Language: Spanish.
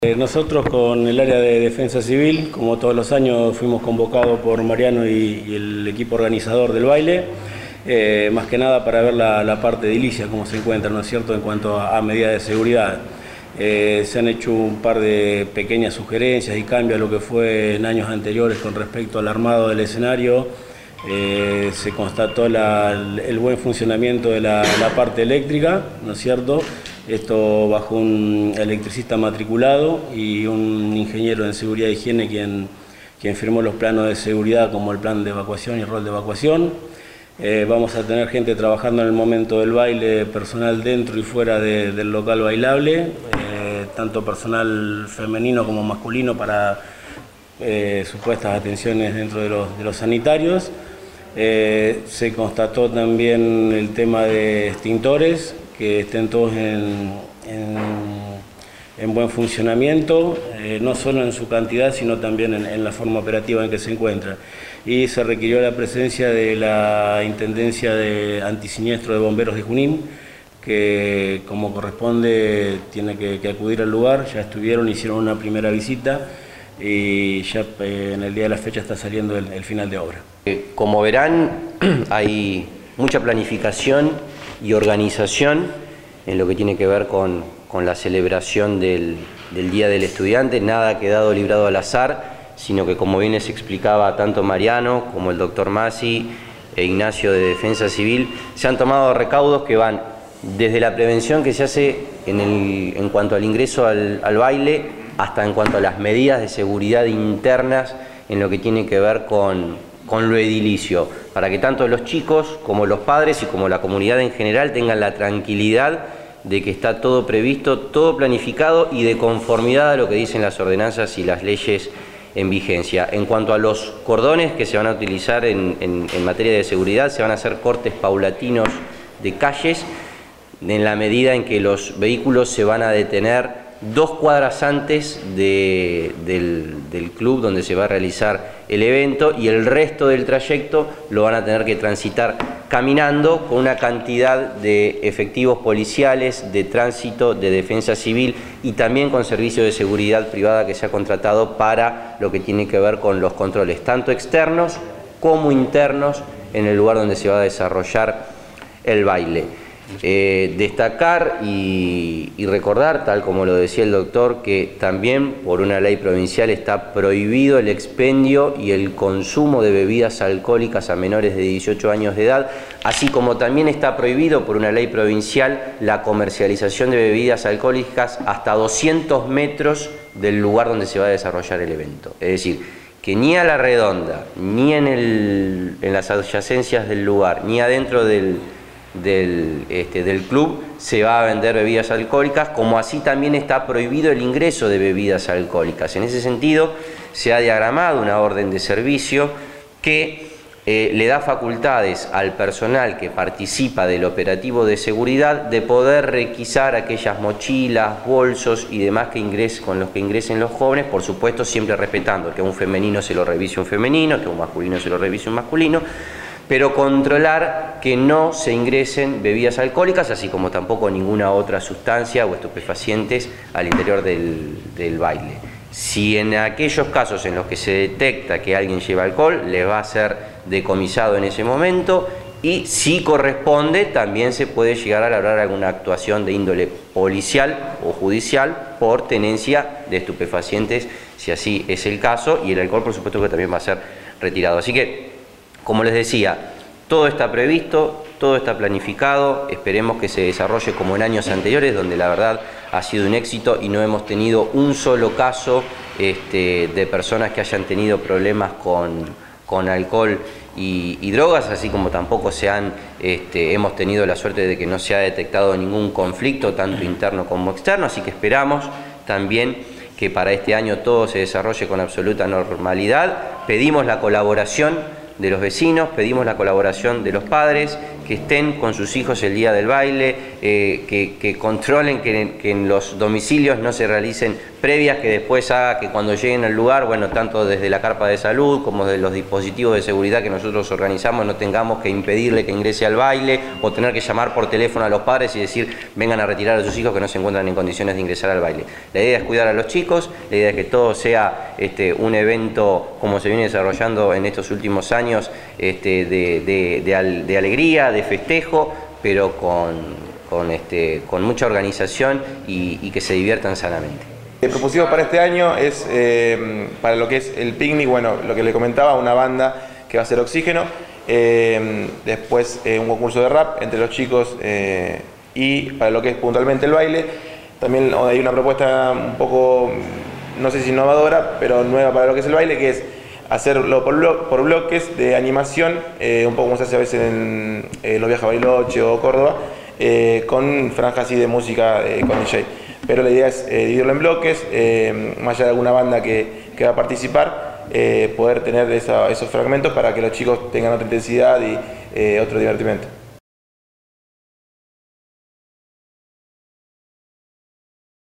Nosotros con el área de defensa civil, como todos los años, fuimos convocados por Mariano y el equipo organizador del baile, más que nada para ver la parte edilicia, cómo se encuentra, ¿no es cierto?, en cuanto a medidas de seguridad. Se han hecho un par de pequeñas sugerencias y cambios a lo que fue en años anteriores con respecto al armado del escenario. Se constató el buen funcionamiento de la parte eléctrica, ¿no es cierto?, esto bajo un electricista matriculado y un ingeniero en seguridad e higiene quien firmó los planos de seguridad como el plan de evacuación y el rol de evacuación. Vamos a tener gente trabajando en el momento del baile, personal dentro y fuera del local bailable, tanto personal femenino como masculino para supuestas atenciones dentro de los sanitarios. Se constató también el tema de extintores, que estén todos en buen funcionamiento, no solo en su cantidad, sino también en la forma operativa en que se encuentra. Y se requirió la presencia de la Intendencia de Antisiniestro de Bomberos de Junín, que como corresponde tiene que acudir al lugar. Ya estuvieron, hicieron una primera visita y ya en el día de la fecha está saliendo el final de obra. Como verán, hay mucha planificación y organización en lo que tiene que ver con la celebración del Día del Estudiante. Nada ha quedado librado al azar, sino que, como bien les explicaba tanto Mariano como el doctor Masi e Ignacio de Defensa Civil, se han tomado recaudos que van desde la prevención que se hace en cuanto al ingreso al baile, hasta en cuanto a las medidas de seguridad internas en lo que tiene que ver con lo edilicio, para que tanto los chicos como los padres y como la comunidad en general tengan la tranquilidad de que está todo previsto, todo planificado y de conformidad a lo que dicen las ordenanzas y las leyes en vigencia. En cuanto a los cordones que se van a utilizar en materia de seguridad, se van a hacer cortes paulatinos de calles en la medida en que los vehículos se van a detener 2 cuadras antes del club donde se va a realizar el evento, y el resto del trayecto lo van a tener que transitar caminando, con una cantidad de efectivos policiales, de tránsito, de defensa civil y también con servicio de seguridad privada que se ha contratado para lo que tiene que ver con los controles tanto externos como internos en el lugar donde se va a desarrollar el baile. Destacar y recordar, tal como lo decía el doctor, que también por una ley provincial está prohibido el expendio y el consumo de bebidas alcohólicas a menores de 18 años de edad, así como también está prohibido por una ley provincial la comercialización de bebidas alcohólicas hasta 200 metros del lugar donde se va a desarrollar el evento. Es decir, que ni a la redonda, ni en las adyacencias del lugar, ni adentro del club se va a vender bebidas alcohólicas, como así también está prohibido el ingreso de bebidas alcohólicas. En ese sentido, se ha diagramado una orden de servicio que le da facultades al personal que participa del operativo de seguridad de poder requisar aquellas mochilas, bolsos y demás con los que ingresen los jóvenes, por supuesto siempre respetando que a un femenino se lo revise un femenino, que a un masculino se lo revise un masculino, pero controlar que no se ingresen bebidas alcohólicas, así como tampoco ninguna otra sustancia o estupefacientes al interior del baile. Si en aquellos casos en los que se detecta que alguien lleva alcohol, le va a ser decomisado en ese momento, y si corresponde también se puede llegar a lograr alguna actuación de índole policial o judicial por tenencia de estupefacientes, si así es el caso, y el alcohol por supuesto que también va a ser retirado. Así que, como les decía, todo está previsto, todo está planificado. Esperemos que se desarrolle como en años anteriores, donde la verdad ha sido un éxito y no hemos tenido un solo caso de personas que hayan tenido problemas con alcohol y drogas, así como tampoco hemos tenido la suerte de que no se ha detectado ningún conflicto, tanto interno como externo. Así que esperamos también que para este año todo se desarrolle con absoluta normalidad. Pedimos la colaboración de los vecinos, pedimos la colaboración de los padres, que estén con sus hijos el día del baile, que controlen que en los domicilios no se realicen previas que después haga que cuando lleguen al lugar, bueno, tanto desde la carpa de salud como de los dispositivos de seguridad que nosotros organizamos, no tengamos que impedirle que ingrese al baile o tener que llamar por teléfono a los padres y decir vengan a retirar a sus hijos que no se encuentran en condiciones de ingresar al baile. La idea es cuidar a los chicos, la idea es que todo sea un evento como se viene desarrollando en estos últimos años, de alegría, de festejo, pero con mucha organización y que se diviertan sanamente. El propósito para este año es, para lo que es el picnic, bueno, lo que le comentaba, una banda que va a ser Oxígeno, después un concurso de rap entre los chicos y para lo que es puntualmente el baile, también hay una propuesta un poco, no sé si innovadora, pero nueva para lo que es el baile, que es hacerlo por bloques de animación, un poco como se hace a veces en los viajes a Bariloche o Córdoba, con franjas así de música con DJ. Pero la idea es dividirlo en bloques, más allá de alguna banda que va a participar, poder tener esos fragmentos para que los chicos tengan otra intensidad y otro divertimento.